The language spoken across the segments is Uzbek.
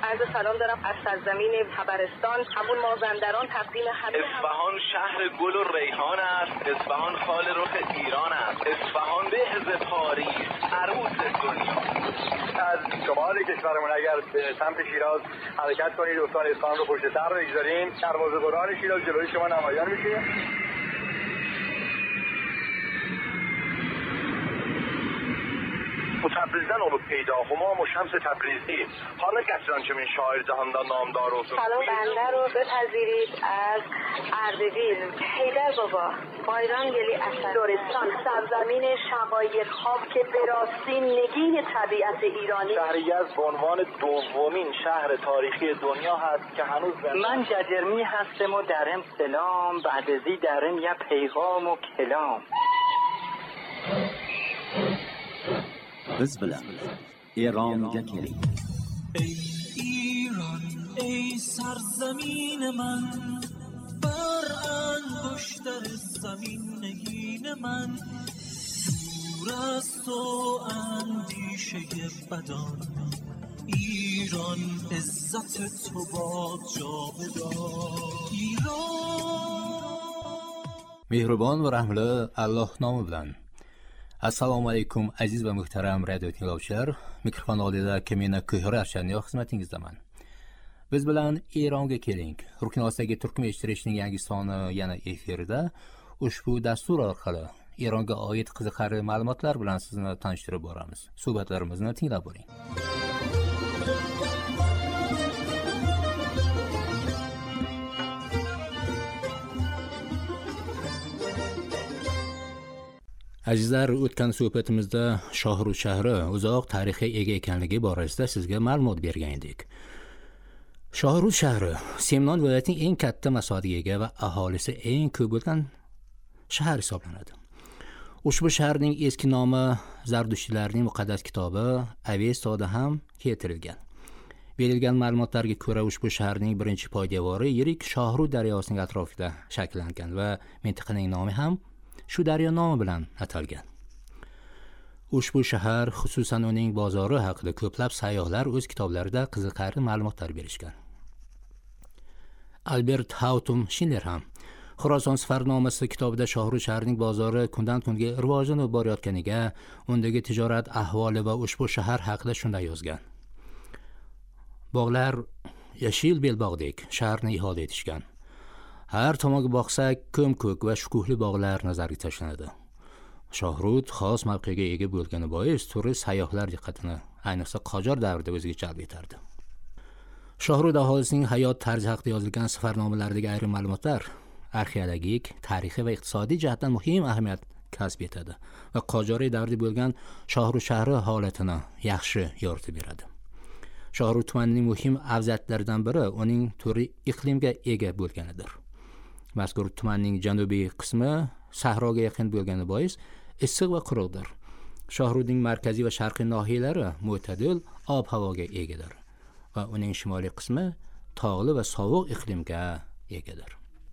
عرض سلام دارم از سرزمین طبرستان، همون مازندران. تقدیم همه اصفهان شهر گل و ریحان است. اصفهان خال رخ ایران است. اصفهان بهز پاریس، عروس دنیا. از شمال کشورمون اگر به سمت شیراز حرکت کنید، استان اصفهان رو پشت سر بگذارین، دروازه‌بران شیراز جلوی شما نمایان میشه. تبریزن رو پیدا همام و شمس تبریزی. حالا کسان چه من شاعر جهاندان نامدار و سلام بنده رو بپذیرید از اردبیل، حیدر بابا، بایران گلی اصل لرستان، سرزمین شقایق ها که به راستی نگین طبیعت ایرانی. شهر یزد به عنوان دومین شهر تاریخی دنیا هست که هنوز من ججرمی هستم و درم سلام، بعد ازی درم یه پیغام و کلام. biz bilan Eronga keling. ای ایران ای سرزمین من، بر انگشتر زمین نگین من، دور از تو اندیشه بدان، ایران عزت تو باد جاودان. ایران مهربان و رحمله الله نام bilan. Assalomu alaykum aziz va muhtaram radio tinglovchilar. Mikrofon oldida Kemina Kuhrashanyo xizmatingizdaman. Biz bilan Eronga keling. Ruknostagi turkum eshittirishning yangi soni yana efirda. Ushbu dastur orqali Eronga oid qiziqarli ma'lumotlar bilan sizni tanishtirib boramiz. Suhbatlarimizni tinglab boring. Azizlar, o'tgan suhbatimizda Shohruz shahri uzoq tarixga ega ekanligi borasida sizga ma'lumot bergan edik. Shohruz shahri Semnon viloyatining eng katta masofatiga ega va aholisi eng ko'p bo'lgan shahar hisoblanadi. Ushbu shaharning eski nomi Zardushtiylarning muqaddas kitobi Avestoda ham keltirilgan. Berilgan ma'lumotlarga ko'ra, ushbu shaharning birinchi poydevori yirik Shohruz daryosining atrofida shakllangan va mintaqaning nomi ham shu daryo nomi bilan atalgan. Ushbu shahar, xususan uning bozori haqida ko'plab sayyohlar o'z kitoblarida qiziqarli ma'lumotlar berishgan. Albert Hautum Schiller ham Xuroson safarnomasi kitobida Shohruz shahrining bozori kundan kunga rivojlanib borayotganiga, undagi tijorat ahvoli va ushbu shahar haqida shunday yozgan. Bog'lar yashil belbog'dek shaharni ihota etishgan. Har tomonga boqsak, ko'm-ko'k va shukuhli bog'lar nazarga tashlanadi. Shohruz xos mavqega ega bo'lgani bois turist sayyohlar diqqatini, ayniqsa Qojar davrida o'ziga jalb etardi. Shohruz aholisining hayot tarzi haqida yozilgan safarnomalardagi ayrim ma'lumotlar arxeologik, tarixiy va iqtisodiy jihatdan muhim ahamiyat kasb etadi va Qojar davrida bo'lgan Shohruz shahri holatini yaxshi yoritib beradi. Shohruz tumanining muhim afzallatlaridan biri uning turli iqlimga ega bo'lganidir. Mazkur tumanning janubiy qismi sahroga yaqin bo'lgani bois issiq va quruqdir. Shohruzning markaziy va sharqiy nohiyalari mo'tadil ob-havoga egadir va uning shimoliy qismi tog'li va sovuq iqlimga egadir.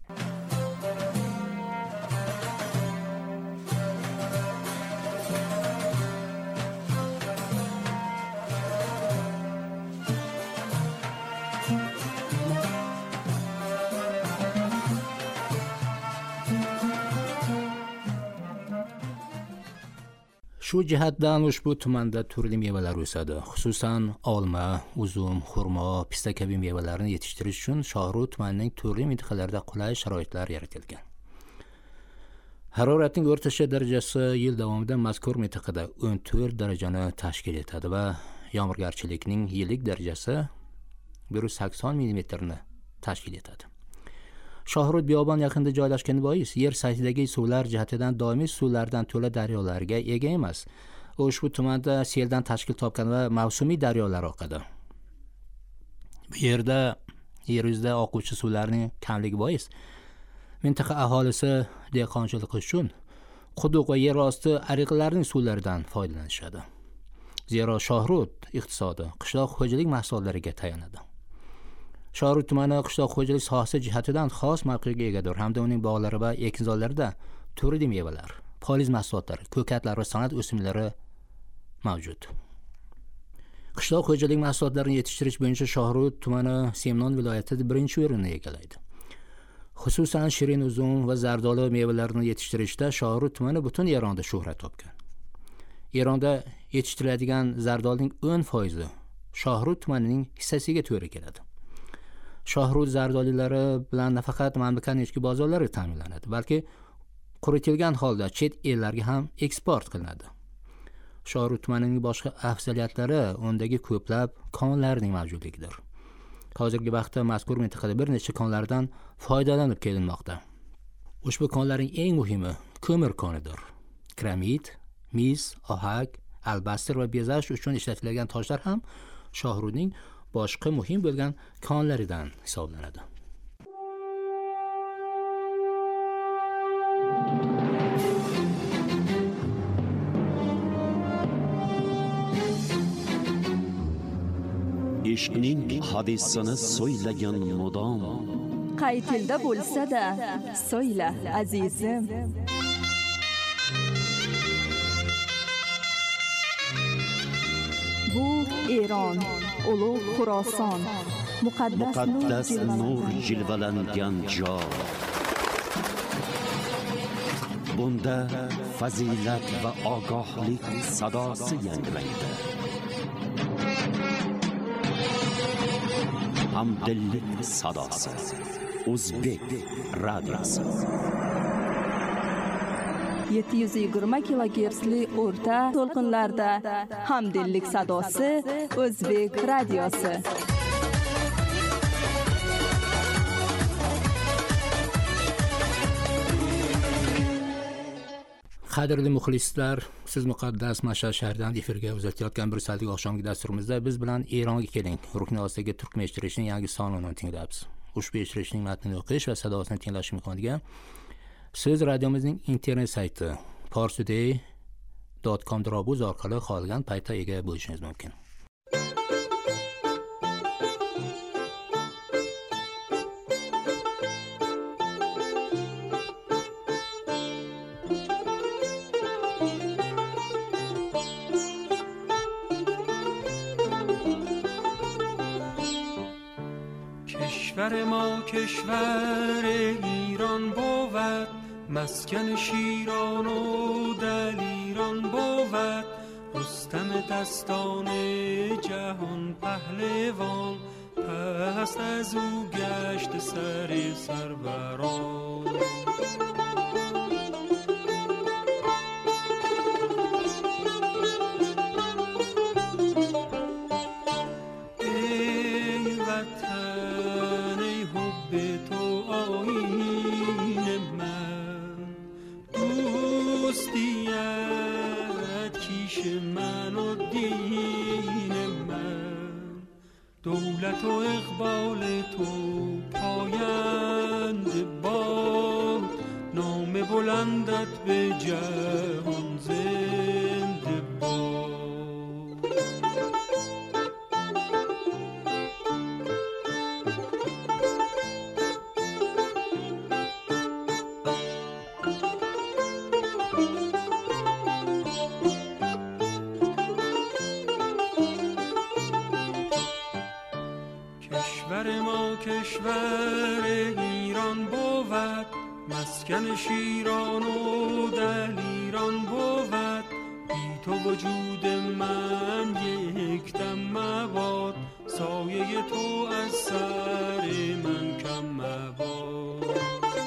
Shu jihatdan ushbu tumanda turli mevalar o'sadi. Xususan olma, uzum, xurmo, pista kabi mevalarni yetishtirish uchun Shohruz tumanining turli mintaqalarida qulay sharoitlar yaratilgan. Haroratning o'rtacha darajasi yil davomida mazkur mintaqada 14 darajani tashkil etadi va yomg'irgarchilikning yillik darajasi 180 mm ni tashkil etadi. Shohruz biyobon yaqinida joylashgani bois yer saytidagi suvlar jihatidan doimiy suvlardan to'la daryolarga ega emas. Ushbu tumanda seldan tashkil topgan va mavsumiy daryolar oqadi. Bu yerda yer yuzida oquvchi suvlarning kamligi bois mintaqa aholisi dehqonchilik uchun quduq va yer osti ariqlarining suvlaridan foydalanishadi. Zero Shohruz iqtisodi qishloq xo'jalik mahsulotlariga tayanadi. Shohruz tumani qishloq xo'jalik sohasi jihatidan xos mavqega egadir hamda uning bog'lari va ekinzorlarida turli mevalar, poliz mahsulotlari, ko'katlar va san'at o'simlari mavjud. qishloq xo'jalik mahsulotlarini yetishtirish bo'yicha Shohrud tumani Semnon viloyatida birinchi o'rinni egallaydi. Xususan shirin uzum va zardoli mevalarini yetishtirishda Shohrud tumani butun Eronda shuhrat topgan. Eronda yetishtiriladigan zardolning 10% Shohrud tumanining hissasiga to'g'ri keladi. Shohrud zardolilari bilan nafaqat mamlakatning ichki bozorlari ta'minlanadi, balki quritilgan holda chet ellarga ham eksport qilinadi. Shohrud tumanining boshqa afzaliyatlari undagi ko'plab konlarning mavjudligidir. Hozirgi vaqtda mazkur mintaqada bir necha konlardan foydalanib kelinmoqda. Ushbu konlarning eng muhimi ko'mir konidir. Keramit, mis, ohak, albastr va bezash uchun ishlatiladigan toshlar ham Shohrudning boshqa muhim bo'lgan konlaridan hisoblanadi. ishqning hadisini so'ylagan mudom, qay tilda bo'lsa-da so'yla azizim. Bu Eron, ulug' Xuroson, muqaddas nur jilvalangan joy. Bunda fazilat va ogohlik sadosi yangraydi. Hamdillik sadosi. O'zbek radiosi. 720 kilogertsli o'rta to'lqinlarda Hamdillik sadosi O'zbek radiosi. Qadrli muxlislar, siz muqaddas Mashhad shahridan efirga uzatayotgan bir soatlik oqshomgi dasturimizda biz bilan Eronga keling rukni ostidagi turkmen eshittirishning yangi sonini tinglayapsiz. Ushbu eshittirishning matnini o'qish va sadosini tinglash imkoniga siz radiomizning internet sayti parstoday.com/obuz orqali qolgan paytda ega bo'lishingiz mumkin. کشور ما کشور ایران بود، مسکن شیران و دلیران بود، رستم دستان جهان پهلوان، پس از او گشت سر سروران. دولت و اقبال تو پایند باد، نام بلندت به جهان زنده باد. کشور ایران بود، مسکن شیران و دلیران بود، بی تو وجود من یک دم مباد، سایه تو از سر من کم مباد.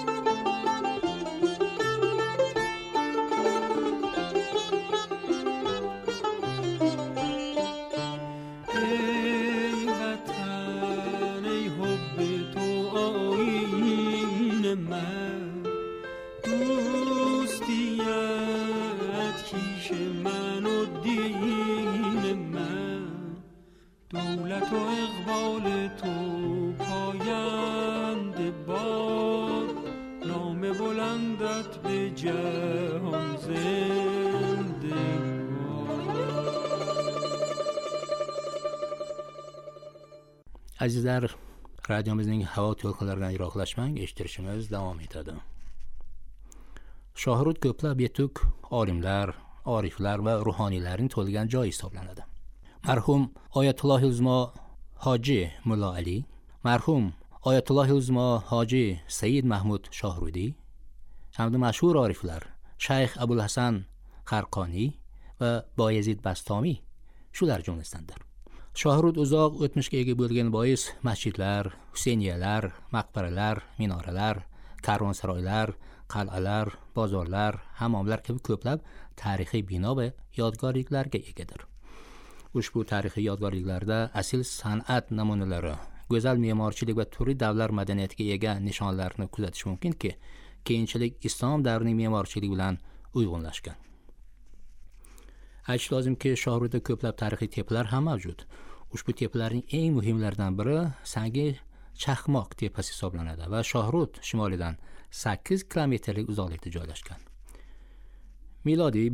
دولت و اقبال تو پایند باد، نام بلندت به جهان زنده باد. Azizlar, radiomizning havo to'lqinlaridan yiroqlashmang, eshittirishimiz davom etadi. Shohrud ko'plab yetuk olimlar, oriflar va ruhoniylarning to'lgan joyi hisoblanadi. مرحوم آیت الله العظما حاجی ملا علی، مرحوم آیت الله العظما حاجی سید محمود شاهرودی hamda mashhur oriflar Shayx Abul Hasan Qarqoni va Boyezid Bastami shular jumlasidandir. Shohrud uzoq o'tmishga ega bo'lgan bois masjidlar, huseyniyalar, maqbaralar, minoralar, karvonsaroylar, qal'alar, bozorlar, hammomlar kabi ko'plab tarixiy bino va yodgorliklarga egadir. Ushbu tarixiy yodgorliklarda asil san'at namunalari, go'zal me'morchilik va turli davlat madaniyatiga ega nishonlarni kuzatish mumkinki, keyinchalik islom davrining me'morchiligi bilan uyg'unlashgan. Aytish lozimki, Shohrudda ko'plab tarixiy tepalar ham mavjud. Ushbu tepalarning eng muhimlaridan biri Sangi Chaqmoq tepasi hisoblanadi va Shohrud shimolidan 8 kilometrlik uzoqlikda joylashgan. Milodiy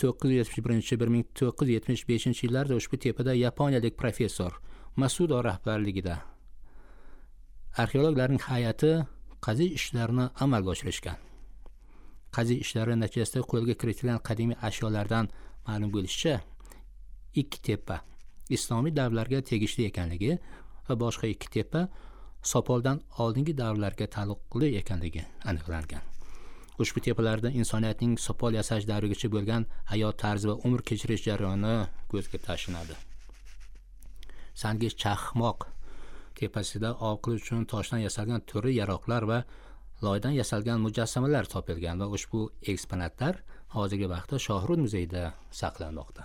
1971-1975 yillarda ushbu tepada yaponiyalik professor Masudo rahbarligida arxeologlarning hay'ati qaziy ishlarini amalga oshirishgan. Qaziy ishlari natijasida qo'lga kiritilgan qadimiy ashyolardan ma'lum bo'lishicha, ikki tepa islomiy davrlarga tegishli ekanligi va boshqa ikki tepa sopoldan oldingi davrlarga taalluqli ekanligi aniqlangan. Ushbu tepalarda insoniyatning sopol yasash davrigacha bo'lgan hayot tarzi va umr kechirish jarayoni ko'zga tashlanadi. Sangi Chaqmoq tepasida oqil uchun toshdan yasalgan turli yaroqlar va loydan yasalgan mujassamalar topilgan va ushbu eksponatlar hozirgi vaqtda Shohrud muzeyida saqlanmoqda.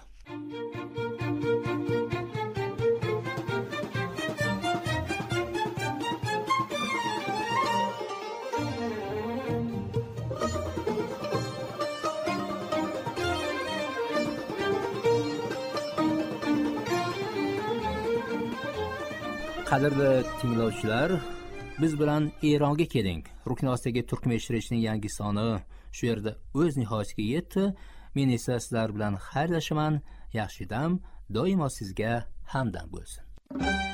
Qadrli tinglovchilar, biz bilan Eronga keling. Ruknostagi Turkmeshtirishning yangi soni shu yerda o'z nihoyasiga yetdi. Men esa sizlar bilan xayrlashaman. Yaxshi dam doimo sizga hamdam bo'lsin.